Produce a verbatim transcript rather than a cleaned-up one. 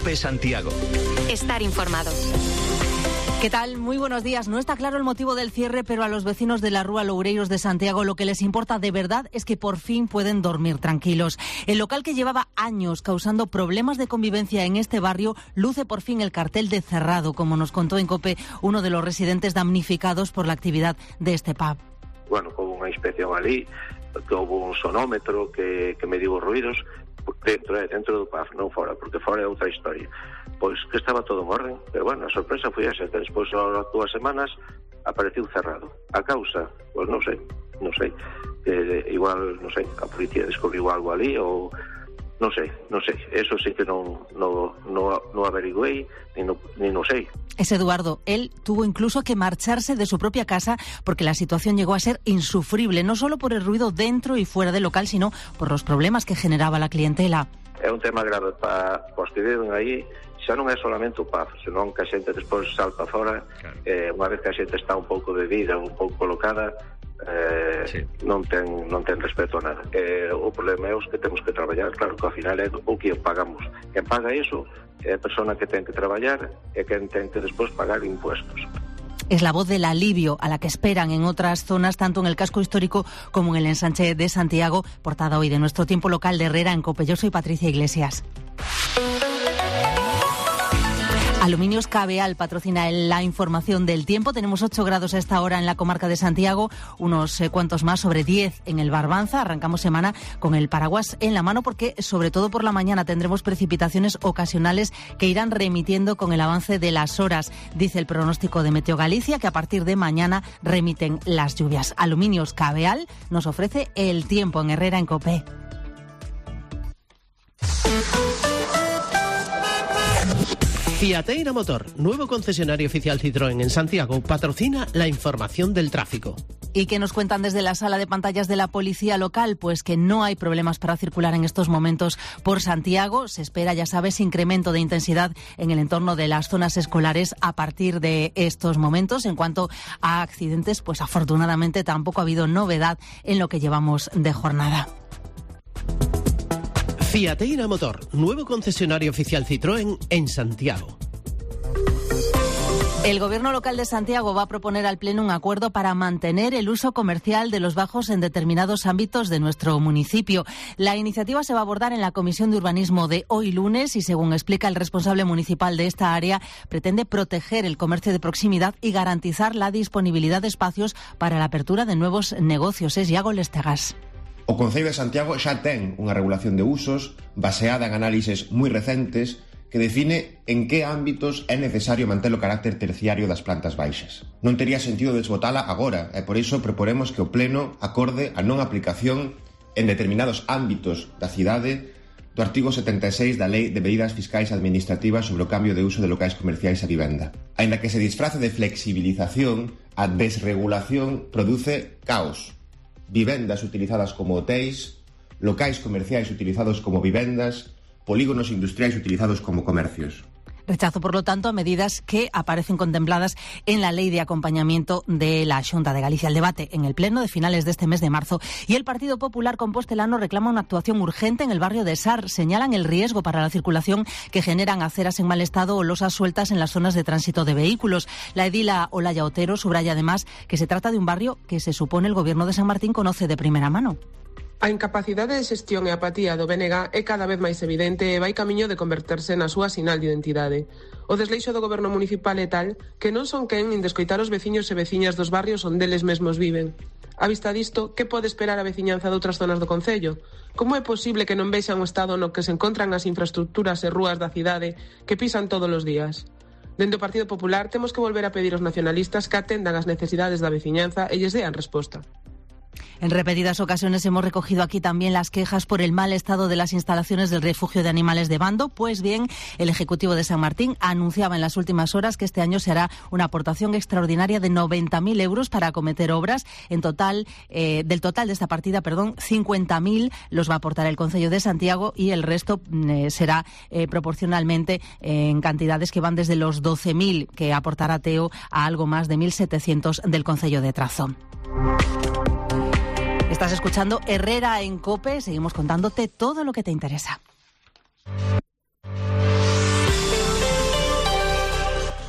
COPE Santiago. Estar informado. ¿Qué tal? Muy buenos días. No está claro el motivo del cierre, pero a los vecinos de la Rúa Loureiros de Santiago lo que les importa de verdad es que por fin pueden dormir tranquilos. El local que llevaba años causando problemas de convivencia en este barrio luce por fin el cartel de cerrado, como nos contó en COPE uno de los residentes damnificados por la actividad de este pub. Bueno, hubo unha inspección ali, que houve un sonómetro que, que mediu os ruidos dentro, eh, dentro do pub, non fora, porque fora é outra historia. Pois que estaba todo en orden, pero bueno, a sorpresa foi esa, que despois das dúas semanas apareceu cerrado. A causa, pois non sei, non sei, eh, igual, non sei, a policía descubriu algo ali ou non sei, non sei, eso sí que non no, no, no averiguei, ni no, ni no sei. Es Eduardo, él tuvo incluso que marcharse de su propia casa porque la situación llegó a ser insufrible, no solo por el ruido dentro y fuera del local, sino por los problemas que generaba la clientela. É un tema grave para os que viven aí, xa non é solamente o pub, senón que a xente despois salta fora, claro. eh, unha vez que a xente está un pouco bebida, un pouco colocada, eh, sí. non ten non ten respeto a nada. Eh, o problema é os que temos que traballar, claro que ao final é o que pagamos. Quen paga iso é a persona que ten que traballar e quen ten que despois pagar impuestos. Es la voz del alivio a la que esperan en otras zonas, tanto en el casco histórico como en el ensanche de Santiago. Portada hoy de nuestro tiempo local de Herrera en COPE. Yo soy Patricia Iglesias. Aluminios Cabeal patrocina la información del tiempo. Tenemos ocho grados a esta hora en la comarca de Santiago, unos eh, cuantos más, sobre diez en el Barbanza. Arrancamos semana con el paraguas en la mano porque, sobre todo por la mañana, tendremos precipitaciones ocasionales que irán remitiendo con el avance de las horas. Dice el pronóstico de Meteo Galicia que a partir de mañana remiten las lluvias. Aluminios Cabeal nos ofrece el tiempo en Herrera en COPE. Fiateira Motor, nuevo concesionario oficial Citroën en Santiago, patrocina la información del tráfico. ¿Y qué nos cuentan desde la sala de pantallas de la policía local? Pues que no hay problemas para circular en estos momentos por Santiago. Se espera, ya sabes, incremento de intensidad en el entorno de las zonas escolares a partir de estos momentos. En cuanto a accidentes, pues afortunadamente tampoco ha habido novedad en lo que llevamos de jornada. Fiateira Motor, nuevo concesionario oficial Citroën en Santiago. El Gobierno local de Santiago va a proponer al Pleno un acuerdo para mantener el uso comercial de los bajos en determinados ámbitos de nuestro municipio. La iniciativa se va a abordar en la Comisión de Urbanismo de hoy lunes y, según explica el responsable municipal de esta área, pretende proteger el comercio de proximidad y garantizar la disponibilidad de espacios para la apertura de nuevos negocios. Es Iago Lestegas. O Concello de Santiago xa ten unha regulación de usos baseada en análises moi recentes que define en que ámbitos é necesario manter o carácter terciario das plantas baixas. Non tería sentido desbotala agora e por iso proporemos que o Pleno acorde a non aplicación en determinados ámbitos da cidade do artigo setenta e seis da Lei de Medidas Fiscais Administrativas sobre o cambio de uso de locais comerciais a vivenda. Aínda que se disfrace de flexibilización, a desregulación produce caos. Vivendas utilizadas como hotéis, locais comerciais utilizados como vivendas, polígonos industriais utilizados como comercios. Rechazo, por lo tanto, a medidas que aparecen contempladas en la Ley de Acompañamiento de la Xunta de Galicia. El debate en el Pleno de finales de este mes de marzo. Y el Partido Popular compostelano reclama una actuación urgente en el barrio de Sar. Señalan el riesgo para la circulación que generan aceras en mal estado o losas sueltas en las zonas de tránsito de vehículos. La edila Olaya Otero subraya además que se trata de un barrio que se supone el Gobierno de San Martín conoce de primera mano. A incapacidade de xestión e apatía do B N G é cada vez máis evidente e vai camiño de converterse na súa sinal de identidade. O desleixo do goberno municipal é tal que non son quen nin de escoitar os veciños e veciñas dos barrios onde eles mesmos viven. A vista disto, que pode esperar a veciñanza de outras zonas do concello? Como é posible que non vexan o estado no que se encontran as infraestructuras e rúas da cidade que pisan todos os días? Dende o Partido Popular temos que volver a pedir aos nacionalistas que atendan as necesidades da veciñanza e lles dean resposta. En repetidas ocasiones hemos recogido aquí también las quejas por el mal estado de las instalaciones del refugio de animales de Bando. Pues bien, el Ejecutivo de San Martín anunciaba en las últimas horas que este año se hará una aportación extraordinaria de noventa mil euros para acometer obras. En total, eh, del total de esta partida, perdón, cincuenta mil los va a aportar el Concello de Santiago y el resto eh, será eh, proporcionalmente eh, en cantidades que van desde los doce mil que aportará Teo a algo más de mil setecientos del Concello de Trabzon. Estás escuchando Herrera en COPE. Seguimos contándote todo lo que te interesa.